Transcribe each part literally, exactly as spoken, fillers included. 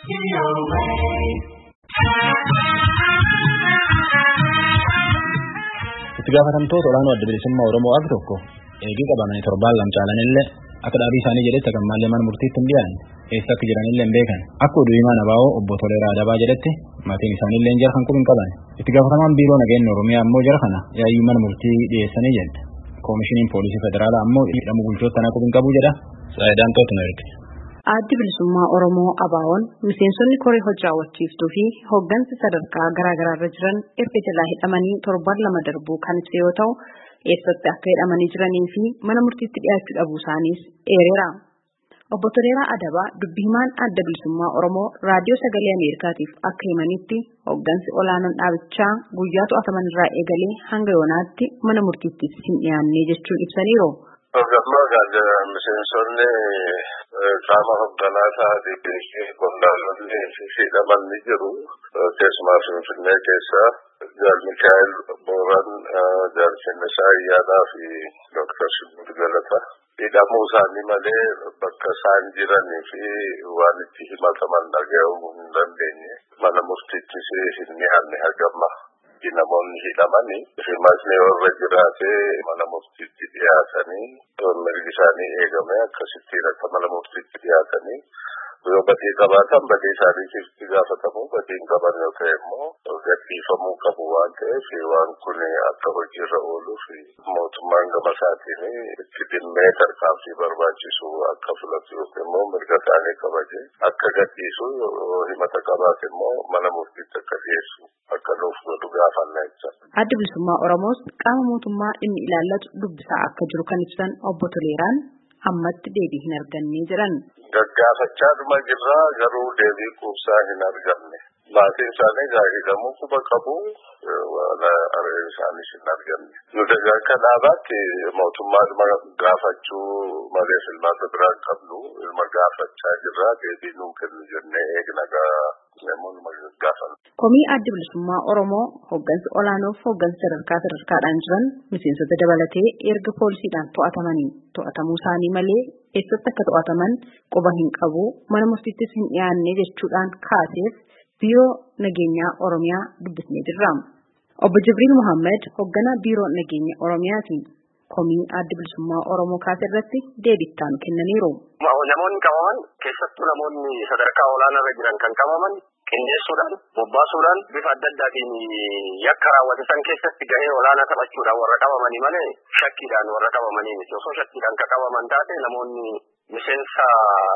Itti gaafatamtoota olaanoo adda bilisummaa Oromoo akka tokko eegii qabamanii torbaan lama caalanillee akka dhaabii isaanii jedhetti akka malee mana murtiitti hin dhiyaanne eessa akka jiranillee hin beekan. Akka oduu himaa Nabaawoo obbo Toleeraa Adabaa jedhetti maatiin isaaniillee jara kan quba hin qaban. Itti gaafatamaan biiroo nageenya Oromiyaa ammoo jara kana yaayyuu mana murtii dhiyeessanii jedha. Koomishiniin poolisii federaalaa ammoo hidhamuu bulchoota tanaa quba hin qabu jedha. Saayidaan Tootin erge. Addi bilisummaa Oromoo Abaawoon miseensonni koree hojii raawwachiiftuu fi hooggansi sadarkaa garaa garaa irra jiran erga jalaa hidhamanii torban lama darbuu kan ibse yoo ta'u eessatti akka hidhamanii jiranii fi mana murtiitti dhiyaachuu dhabuu isaaniis eereera. Obbo Toleeraa Adabaa dubbii himaan adda bilisummaa Oromoo raadiyoo sagalee Ameerikaatiif akka himanitti hooggansi olaanoon dhaabichaa guyyaa to'ataman irraa eegalee hanga yoonaatti mana murtiitti hin dhiyaanne jechuun ibsaniiru. Gammaa gaazexaa miseensonni qaama hoogganaa ta'anii qondaalonni hidhaman ni jiru. Keessumaa Finfinnee keessa Jaal Mikaa'el Booran, Jaal Kennisaa Ayyaanaa fi Dooktar Shimuud Galata hidhamuu isaanii malee bakka isaan jiranii fi waan itti himataman dhaga'uu hin dandeenye. Mana murtiittis hin dhiyaanne hagamma. Namoonni hidhamanii himatni warra jiraatee mana murtiitti dhiyaatanii mirgi isaanii eegame akkasittiin akka mana murtiitti dhiyaatanii yoo badii qabaatan badii isaaniitiif itti gaafatamu, badii hin qaban yoo ta'e immoo gadhiifamuu qabu waan ta'eef waan kun akka hojiirra ooluu fi mootummaan gama isaatiin itti dhimmee tarkaanfii barbaachisu akka filatu yookiin immoo mirga isaanii kabaje akka gadhiisu himata qabaate immoo mana murtiitti akka dhiyeessu akka nuuf godhu gaafanna jecha. Adda bilisummaa Oromoos qaama mootummaa dhimmi ilaallatu dubbisaa akka jiru kan ibsan obbo Toleeraan ammatti deebii hin arganne jedhan. Gaggaafachaa dhuma jirra garuu deebii quubsaa hin arganne. Maatiin isaanii gaariidhamuu quba qabu waan areen isaaniis hin arganne. Nuti akka dhaabaatti mootummaa dhuma gaafachuu malee filmaata biraan qabnu ilma gaafachaa jirra deebii nuu kennu jennee eegna namoonni gaafannu. Komii adda bilisummaa Oromoo hooggansi olaanoof hooggansi sadarkaa sadarkaadhaan jiran miseensota dabalatee erga poolisiidhaan to'atamanii to'atamuu isaanii malee eessatti akka to'ataman quba hin qabu mana murtiittis hin dhiyaanne jechuudhaan kaaseef biiroo nageenyaa Oromiyaa dubbisnee jirra. Obbo Jibriil Muhammad hoogganaa biiroo nageenya Oromiyaati. Komii adda bilisummaa Oromoo kaase irratti deebii ittaanu kennaniiru. Namoonni qabaman keessattuu namoonni sadarkaa olaanaa irra jiran kan qabaman qindeessuudhaan bobbaasuudhaan bifa adda addaatiin yakka raawwatan keessatti gahee olaanaa taphachuudhaan warra qabamanii malee shakkiidhaan warra qabamanii miti. Osoo shakkiidhaan kan qabaman taate namoonni miseensa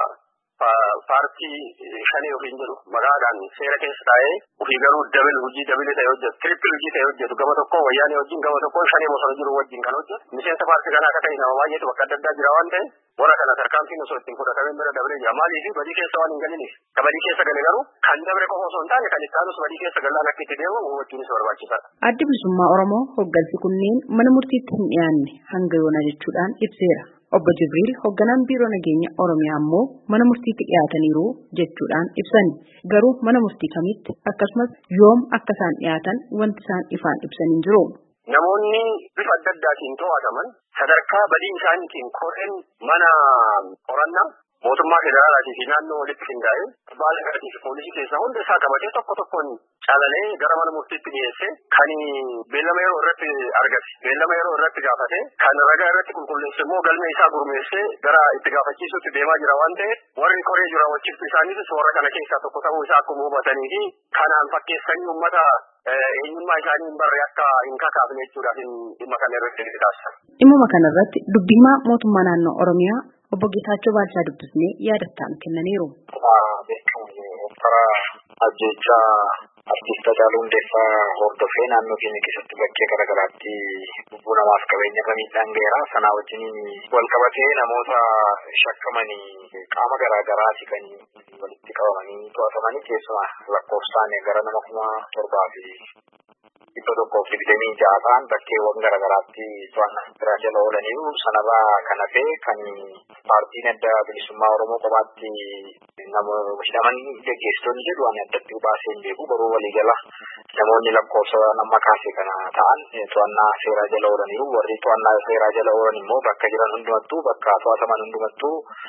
paartii shanii ofiin jedhu maqaadhaan seera keessa taa'ee ofii garuu dabil hojii dabili ta'e hojjetu tirippil hojii ta'e hojjetu gama tokko wayyaanee wajjin gama tokko shanii bosona jiru wajjin kan hojjetu miseensa paartii kanaa akka ta'e nama baay'eetu bakka adda addaa jira waan ta'e warra kana tarkaanfiin osoo ittiin fudhatameen bira dabalee jira maaliif badii keessa waan hin galiniif ka badii keessa gale garuu kan dabre qofa osoo hin taane kan itti aanus badii keessa galaan akka itti deemu hubachuunis barbaachisaadha. Addi bilisummaa Oromoo hooggansi kunneen mana murtiitti hin dhiyaanne hanga yoona jechuudhaan ibseera. Obbo Jibriil hoogganaan biiroo nageenya Oromiyaa ammoo mana murtiitti dhiyaataniiru jechuudhaan ibsani. Garuu mana murtii kamitti akkasumas yoom akka isaan dhiyaatan wanti isaan ifaan ibsan hin jiru. Namoonni bifa adda addaatiin to'ataman sadarkaa badii isaaniitiin koreen mana qorannaa mootummaa federaalaatii fi naannoo walitti qindaa'ee baala garatii fi poolisii keessaa hunda isaa qabatee tokko tokkoon calalee gara mana murtiitti dhiyeessee kan beellama yeroo irratti argate beellama yeroo irratti gaafate kan ragaa irratti qulqulleesse immoo galmee isaa gurmeessee gara itti gaafachiisutti deemaa jira waan ta'eef warri koree jiru raawwachiiftu isaaniitis warra kana keessaa tokko ta'uu isaa akkuma hubatanii fi kanaan fakkeessanii uummata eenyummaa isaanii hin barre akka hin kakaafne jechuudhaaf dhimma kana irratti taasisan. Dhimma kana irratti dubbii himaa mootummaa naannoo Oromiyaa obbo Geetaachoo Baalchaa dubbisnee yaadataan kennaniiru. Karaa ajjechaa artiist Hacaaluu Hundeessaa hordofee naannoo keenya keessatti bakkee garaagaraatti lubbuu namaaf qabeenya miidhaan ga'eera. Sanaa wajjin wal qabatee namoota shakkamanii qaama garaagaraati kan walitti qabamanii to'atamanii keessumaa lakkoofsaan gara nama kuma torbaa fi dhibba tokkoof digdamii ja'a ta'an bakkeewwan garaagaraatti to'annaa jala oolaniiru. Sanarraa kan hafe kan paartiin adda bilisummaa Oromoo kophaatti namoota hidhaman geggeessitoonni jedhu waan addatti baasee hin beeku garuu waliigala namoonni lakkoofsa nama kaasee kana ta'an to'annaa seeraa jala oolaniiru. Warri to'annaa seeraa jala oolan immoo bakka jiran hundumattuu bakka to'ataman hundumattuu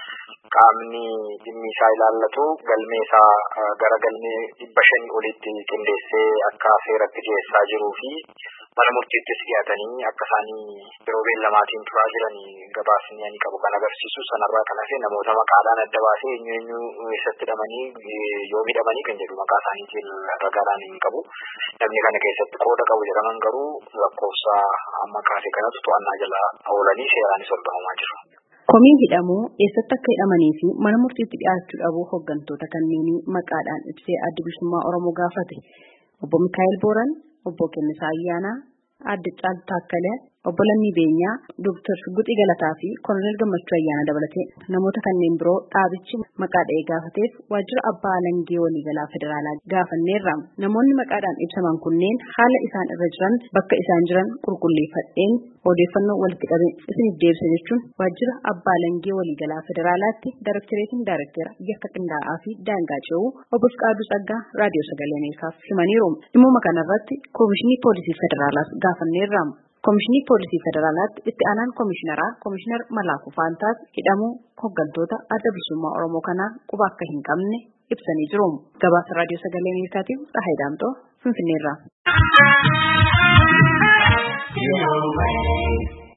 qaamni dhimmi isaa ilaallatu galmee isaa gara galmee dhibba shanii olitti qindeessee akka seeratti dhiyeessaa jiruu fi mana murtiittis dhiyaatanii akka isaanii yeroo beellamaatiin turaa jiranii gabaasni ani qabu kan agarsiisu. Sanarraa kan hafe namoota maqaadhaan adda baasee eenyu eenyu eessatti hidhamanii yoo hidhamanii kan jedhu maqaa isaaniitiin ragaadhaan hin qabu. Namni kana keessatti qooda qabu jedhaman garuu lakkoofsa amma kaase kanatu to'annaa jala oolanii seeraanis hordofamaa jiru. Komiin hidhamuu eessatti akka hidhamanii fi mana murtiitti dhiyaachuu dhabuu hooggantoota kanneenii maqaadhaan ibsee adda bilisummaa Oromoo gaafate. Obbo Mikaa'el Booran, Obbo Kennisaa Ayyaanaa, Aadde Caaltuu Taakkalee, Obbo Lammii Beenyaa, Dooktar Shugguxii Galataa fi Koloneel Gammachuu Ayyaana dabalatee namoota kanneen biroo dhaabichi maqaa dha'ee gaafateef waajjira abbaa alangee waliigalaa federaalaa gaafanneerra. Namoonni maqaadhaan ibsaman kunneen haala isaan irra jiran bakka isaan jiran qulqulleeffadheen odeeffannoo walitti qabe isiniif deebisa jechuun waajjira abbaa alangee waliigalaa federaalaatti Daarektereetiin Daarektera yakka qindaa'aa fi daangaa ce'uu Obbo Fiqaaduu Tsaggaa raadiyoo sagalee Ameerikaaf himaniiru. Dhimma kanarratti Koomishinii Poolisii Federaalaas gaafanneerra. Koomishinii Poolisii Federaalaatti itti aanaan Koomishineraa Koomishinar Malaakuu Faantaas hidhamuu hooggantoota adda bilisummaa Oromoo kanaa quba akka hin qabne ibsanii jiru. Gabaasa raadiyoo sagalee Ameerikaatiif Tsahaay Daamtoo Finfinneerraa.